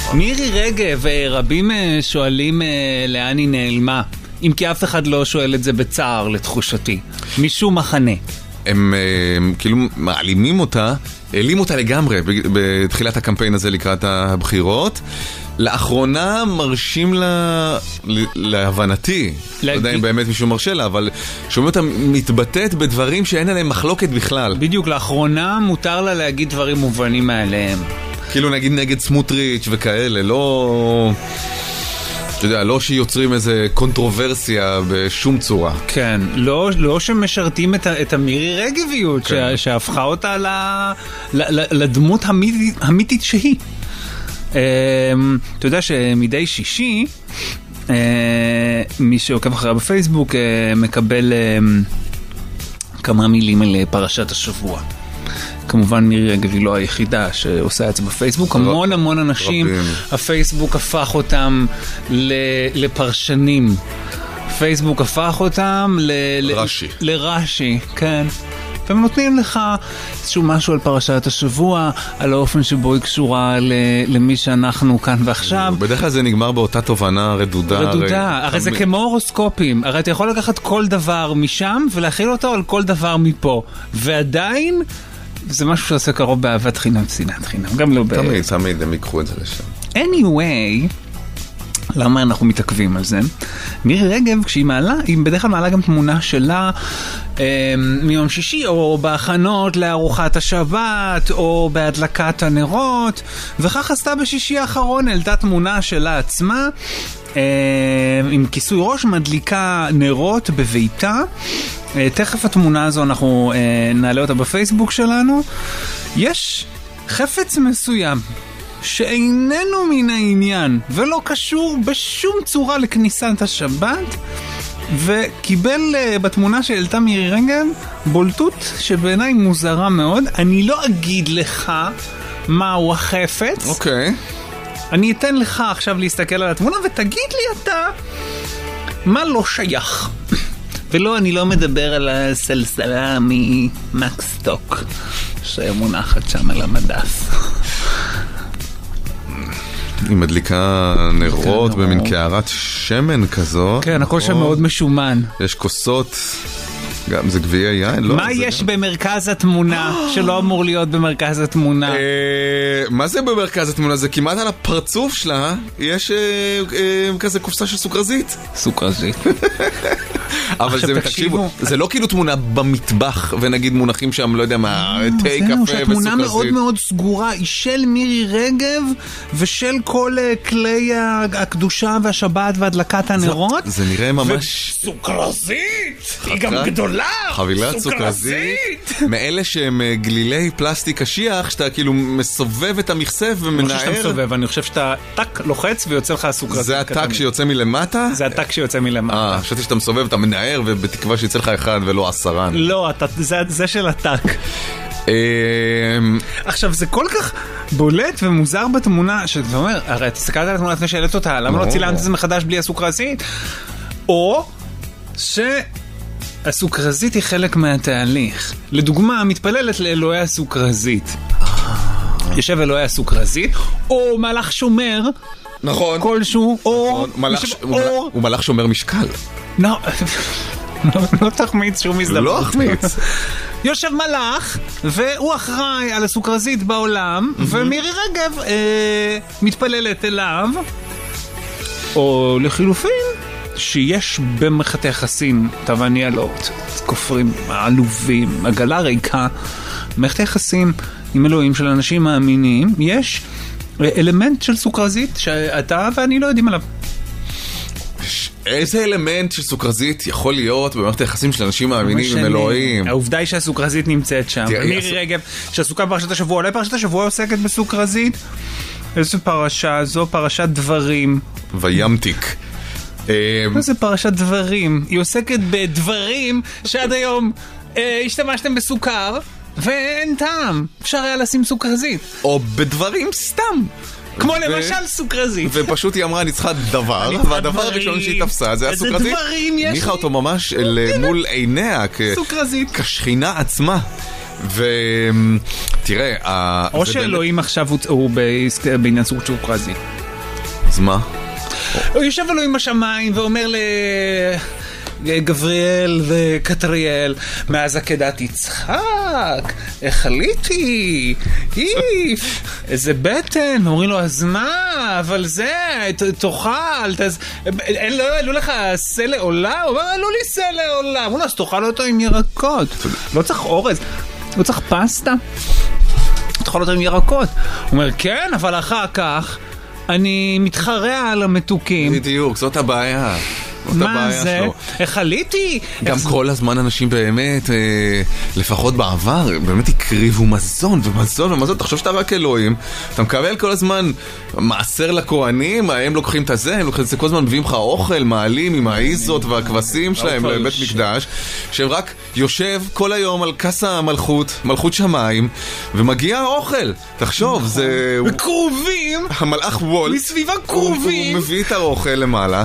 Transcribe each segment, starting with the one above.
מירי רגב, רבים שואלים לאן היא נעלמה, אם כי אף אחד לא שואל את זה בצער לתחושתי, משום מחנה. הם כאילו מעלימים אותה, העלימו אותה לגמרי בתחילת הקמפיין הזה לקראת הבחירות. לאחרונה מרשים לה, להבנתי, לא יודע אם באמת מישהו מרשה לה, אבל שומעים אותה מתבטאת בדברים שאין עליהם מחלוקת בכלל. בדיוק, לאחרונה מותר לה להגיד דברים מובנים מעליהם. כאילו נגיד נגד סמוטריץ' וכאלה, לא... אתה יודע, לא שיוצרים איזה קונטרוברסיה בשום צורה. כן, לא שמשרתים את המירי רגביות, כן. שהפכה אותה לדמות המיתית שהיא. אתה יודע שמדי שישי, מי שעוקב אחריה בפייסבוק מקבל כמה מילים על פרשת השבוע. כמובן מירי רגב היא לא היחידה שעושה את זה בפייסבוק, המון אנשים, הפייסבוק הפך אותם לפרשנים, פייסבוק הפך אותם לרש"י, כן. והם נותנים לך איזשהו משהו על פרשת השבוע, על האופן שבו היא קשורה למי שאנחנו כאן ועכשיו. בדרך כלל זה נגמר באותה תובנה רדודה. הרי זה כמו הורוסקופים, הרי אתה יכול לקחת כל דבר משם ולהכיל אותו על כל דבר מפה, ועדיין זה משהו שעושה קרוב באהבת חינם, שנאת חינם, גם לא תמיד הם ייקחו את זה לשם. Anyway, למה אנחנו מתעכבים על זה? מירי רגב, כשהיא מעלה, היא בדרך כלל מעלה גם תמונה שלה מיום שישי, או בהכנות לארוחת השבת, או בהדלקת הנרות, וכך עשתה בשישי האחרון, העלתה תמונה שלה עצמה, עם כיסוי ראש, מדליקה נרות בביתה. תכף התמונה הזו אנחנו נעלה אותה בפייסבוק שלנו. יש חפץ מסוים שאיננו מן העניין ולא קשור בשום צורה לכניסת השבת, וקיבל בתמונה שהעלתה מירי רגב בולטות שבעיניי מוזרה מאוד. אני לא אגיד לך מהו החפץ. אוקיי. אני אתן לך עכשיו להסתכל על התמונה ותגיד לי אתה מה לא שייך. ולא, אני לא מדבר על הסלסלה ממקסטוק שמונחת שם על המדף. היא מדליקה נרות במין קערת שמן כזו. כן, הכל שם מאוד משומן. יש כוסות, גם זה גביעי יין. מה יש במרכז התמונה שלא אמור להיות במרכז התמונה? מה זה במרכז התמונה? זה כמעט על הפרצוף שלה יש כזה קופסה של סוכרזית. סוכרזית. אבל זה, תקשיבו, זה לא כאילו תמונה במטבח ונגיד מונחים שם, לא יודע מה, תה, קפה וסוכרזית. שהתמונה מאוד מאוד סגורה, היא של מירי רגב ושל כל כלי הקדושה והשבת והדלקת הנרות. זה נראה ממש... סוכרזית! היא גם גדולה! חבילת סוכרזית! מאלה שהם גלילי פלסטיק קשיח, שאתה כאילו מסובב את המכסף ומנער. אני חושב שאתה מסובב, אני חושב שאתה טק לוחץ ויוצא לך הסוכרזית. זה הטק שיוצא מלמטה? זה הטק שיוצא מלמטה. חשבתי שאתה מסובב, אתה מנער ובתקווה שיצא לך אחד ולא 10. לא, זה של הטק. עכשיו זה כל כך בולט ומוזר בתמונה, שאתה אומר, הרי תסתכלת על התמונה לפני שהעלית אותה, למה לא צילמת את זה מחדש בלי הסוכרזית? או שהסוכרזית היא חלק מהתהליך. לדוגמה, מתפללת לאלוהי הסוכרזית. יושב אלוהי הסוכרזית, או מלאך שומר, נכון, כלשהו, או הוא מלאך שומר משקל. לא תחמיץ שום הזדמנות. לא תחמיץ. יושב מלאך, והוא אחראי על הסוכרזית בעולם, ומירי רגב מתפללת אליו, או לחילופין, שיש במחת היחסים תבניות, כופרים עלובים, עגלה ריקה, במחת היחסים עם אלוהים של אנשים מאמינים, יש אלמנט של סוכרזית שאתה ואני לא יודעים עליו. איזה אלמנט של סוכרזית יכול להיות במערכת היחסים של אנשים מאמינים עם אלוהים? העובדה היא שהסוכרזית נמצאת שם. מירי רגב, שעסוקה בפרשת השבוע, אולי פרשת השבוע עוסקת בסוכרזית? איזו פרשה? זו פרשת דברים. וימתיק. זה פרשת דברים. היא עוסקת בדברים שעד היום השתמשתם בסוכר, ואין טעם. אפשר היה לשים סוכרזית. או בדברים סתם. כמו למשל סוכרזית. ופשוט היא אמרה, אני צריכה דבר, והדבר הראשון שהיא תפסה זה הסוכרזית. איזה דברים יש לי? ניחה אותו ממש מול עיניה, כשכינה עצמה. ותראה, או שאלוהים עכשיו הוא בעניין סוכרזית. אז מה? הוא יושב אלוהים בשמיים ואומר גבריאל וקטריאל, מאז עקדת יצחק, איך עליתי, איזה בטן, אומרים לו, אז מה, אבל זה, תאכל, לא העלו לך סלע עולה? הוא אומר, העלו לי סלע עולה, אמרו לו, אז תאכל אותו עם ירקות, לא צריך אורז, לא צריך פסטה, תאכל אותו עם ירקות. הוא אומר, כן, אבל אחר כך אני מתחרע על המתוקים. בדיוק, זאת הבעיה. מה זה? איך עליתי? גם כל הזמן אנשים באמת, לפחות בעבר, באמת הקריבו מזון ומזון ומזון. תחשוב שאתה רק אלוהים, אתה מקבל כל הזמן מעשר לכהנים, הם לוקחים את זה, הם לוקחים את זה, כל הזמן מביאים לך אוכל, מעלים עם האיזות והכבשים שלהם לבית מקדש, שהם רק יושב כל היום על כס המלכות, מלכות שמיים, ומגיע האוכל. תחשוב, זה... וקרובים! המלאך וולט. מסביבה קרובים! הוא מביא את האוכל למעלה.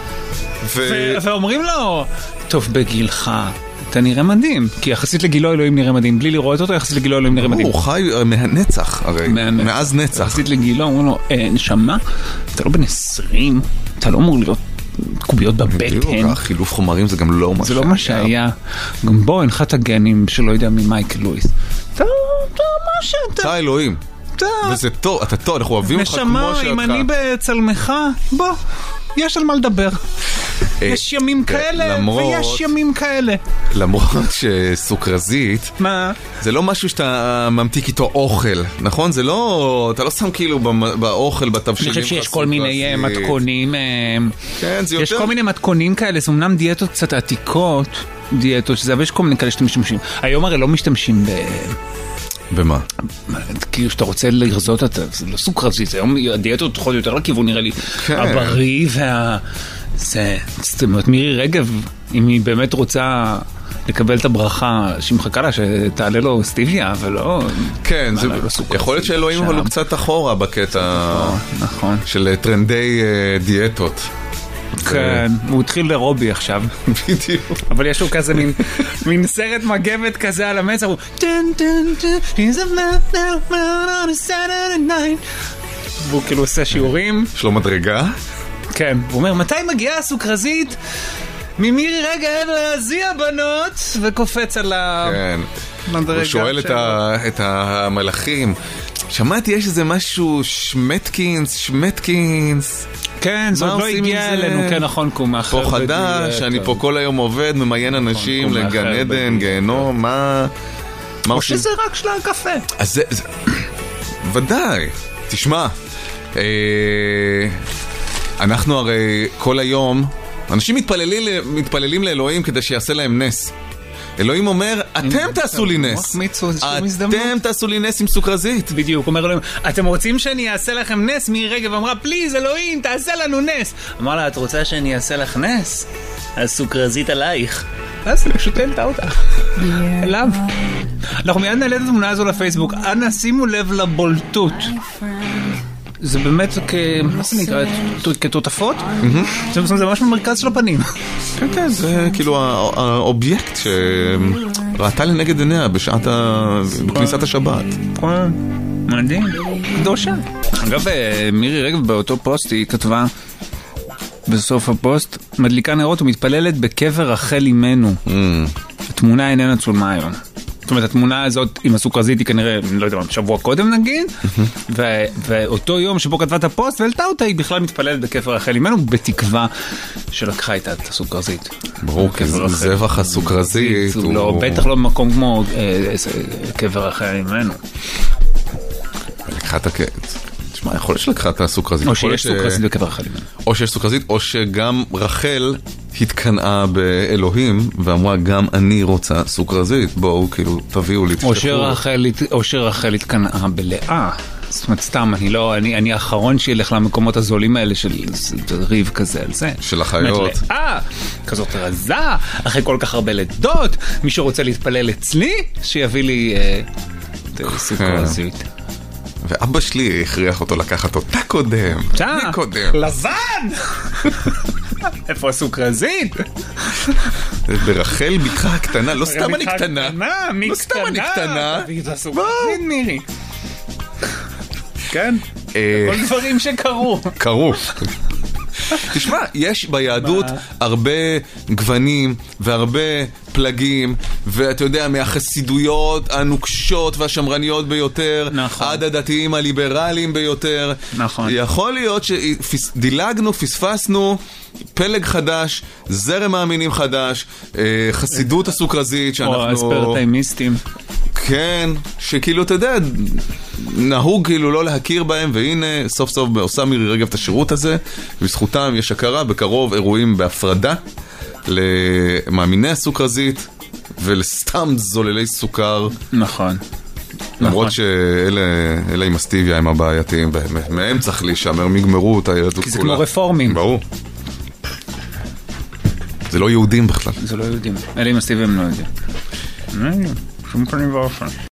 ואומרים לו, טוב, בגילך אתה נראה מדהים, כי יחסית לגילו אלוהים נראה מדהים, בלי לראות אותו יחסית לגילו אלוהים נראה מדהים. הוא חי מהנצח, הרי, מאז נצח. יחסית לגילו, אומרים לו, נשמה, אתה לא בן 20, אתה לא אמור להיות קוביות בבטן. חילוף חומרים זה גם לא מה שהיה. זה לא מה שהיה. גם בוא, הנך את הגנים שלא יודע ממייק לואיס. אתה מה שאתה. אתה אלוהים. וזה טוב, אתה טוב, אנחנו אוהבים אותך כמו שאתה. נשמה, אם אני בצלמך, בוא. יש על מה לדבר. יש ימים כאלה ויש ימים כאלה. למרות שסוכרזית, מה? זה לא משהו שאתה ממתיק איתו אוכל, נכון? זה לא, אתה לא שם כאילו באוכל, בתבשילים. אני חושב שיש כל מיני מתכונים. כן, זה יותר. יש כל מיני מתכונים כאלה, זה אמנם דיאטות קצת עתיקות, דיאטות שזה, אבל יש כל מיני כאלה שאתם משתמשים. היום הרי לא משתמשים במה? כאילו שאתה רוצה לרזות את זה, לא סוכרזית, היום הדיאטות תוכל יותר לכיוון נראה לי הבריא זאת אומרת, מירי רגב, אם היא באמת רוצה לקבל את הברכה שמחכה לה שתעלה לו סטיביה, ולא... כן, יכול להיות שאלוהים עלו קצת אחורה בקטע של טרנדי דיאטות. כן, הוא התחיל לרובי עכשיו. בדיוק. אבל יש לו כזה מין סרט מגבת כזה על המצח, הוא והוא כאילו עושה שיעורים. יש לו מדרגה? כן, הוא אומר, מתי מגיעה הסוכרזית? ממירי רגב להזיע בנות, וקופץ על המדרגה. הוא שואל את המלאכים, שמעתי יש איזה משהו שמטקינס. כן, זה לא הגיע אלינו, כן, נכון, פה חדש, אני פה כל היום עובד, ממיין אנשים לגן עדן, גיהנום, מה... או שזה רק שלל קפה. אז זה... ודאי. תשמע, אנחנו הרי כל היום, אנשים מתפללים לאלוהים כדי שיעשה להם נס. אלוהים אומר, אתם תעשו לי נס. אתם תעשו לי נס עם סוכרזית. בדיוק, אומר אלוהים, אתם רוצים שאני אעשה לכם נס? מירי רגב אמרה, פליז אלוהים, תעשה לנו נס. אמר לה, את רוצה שאני אעשה לך נס? אז סוכרזית עלייך. אז פשוט העלתה אותה. אליו. אנחנו מיד נעלה את התמונה הזו לפייסבוק. אנא שימו לב לבולטות. זה באמת מה זה נקרא? כתותפות? זה ממש במרכז של הפנים. כן, כן, זה כאילו האובייקט שראתה לנגד עיניה בכניסת השבת. מדהים, קדושה. אגב, מירי רגב באותו פוסט היא כתבה בסוף הפוסט, מדליקה נרות ומתפללת בקבר רחל אימנו. התמונה איננה צולמה היום. זאת אומרת, התמונה הזאת עם הסוכרזית היא כנראה, לא יודע, שבוע קודם נגיד, ואותו יום שבו כתבה את הפוסט והעלתה אותה, היא בכלל מתפללת בקבר רחל אימנו, בתקווה שלקחה איתה את הסוכרזית. ברור, כי זבח הסוכרזית הוא... בטח לא במקום כמו קבר רחל אימנו. לקחה את הקט. תשמע, יכול להיות שלקחה את הסוכרזית. או שיש סוכרזית בקבר רחל אימנו. או שיש סוכרזית, או שגם רחל התקנאה באלוהים, ואמרה, גם אני רוצה סוכרזית, בואו, כאילו, תביאו לי, תשלחו. או שרחל התקנאה בלאה. זאת אומרת, סתם, אני האחרון שילך למקומות הזולים האלה של ריב כזה על זה. של החיות. כזאת רזה, אחרי כל כך הרבה לידות, מי שרוצה להתפלל אצלי, שיביא לי סוכרזית. ואבא שלי הכריח אותו לקחת אותה קודם. לבן! איפה הסוכרזית? ברחל בתך הקטנה, לא סתם אני קטנה. לא סתם אני קטנה. תביא את הסוכרזית, מירי. כן? כל דברים שקרו. קרו. תשמע, יש ביהדות הרבה גוונים והרבה פלגים, ואתה יודע, מהחסידויות הנוקשות והשמרניות ביותר, נכון. עד הדתיים הליברליים ביותר. נכון. יכול להיות שדילגנו, פספסנו פלג חדש, זרם מאמינים חדש, חסידות הסוכרזית שאנחנו... או הספרטיימיסטים. כן, שכאילו, אתה יודע, נהוג כאילו לא להכיר בהם, והנה, סוף סוף עושה מירי רגב את השירות הזה, ובזכותם יש הכרה, בקרוב אירועים בהפרדה למאמיני הסוכרזית, ולסתם זוללי סוכר. נכון. למרות שאלה עם הסטיביה הם הבעייתיים, מהם צריך להישמר, מגמרו אותה ילדות כולה. כי זה כמו רפורמים. ברור. זה לא יהודים בכלל. זה לא יהודים. אלה עם הסטיביה הם לא יודעים. שום פנים ואופן.